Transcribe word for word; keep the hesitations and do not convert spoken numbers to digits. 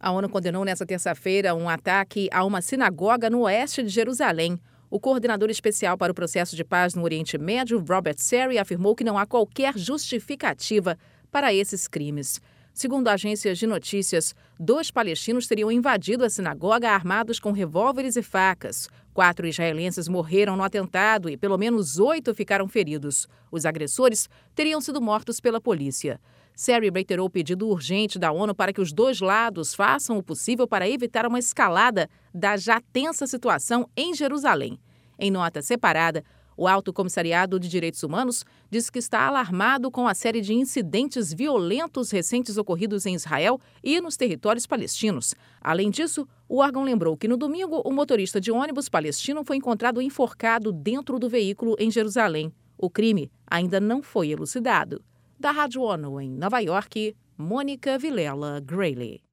A ONU condenou nesta terça-feira um ataque a uma sinagoga no oeste de Jerusalém. O coordenador especial para o processo de paz no Oriente Médio, Robert Serry, afirmou que não há qualquer justificativa para esses crimes. Segundo agências de notícias, dois palestinos teriam invadido a sinagoga armados com revólveres e facas. Quatro israelenses morreram no atentado e pelo menos oito ficaram feridos. Os agressores teriam sido mortos pela polícia. Serry reiterou o pedido urgente da ONU para que os dois lados façam o possível para evitar uma escalada da já tensa situação em Jerusalém. Em nota separada, o Alto Comissariado de Direitos Humanos diz que está alarmado com a série de incidentes violentos recentes ocorridos em Israel e nos territórios palestinos. Além disso, o órgão lembrou que no domingo o motorista de ônibus palestino foi encontrado enforcado dentro do veículo em Jerusalém. O crime ainda não foi elucidado. Da Rádio ONU em Nova York, Mônica Vilela Grayley.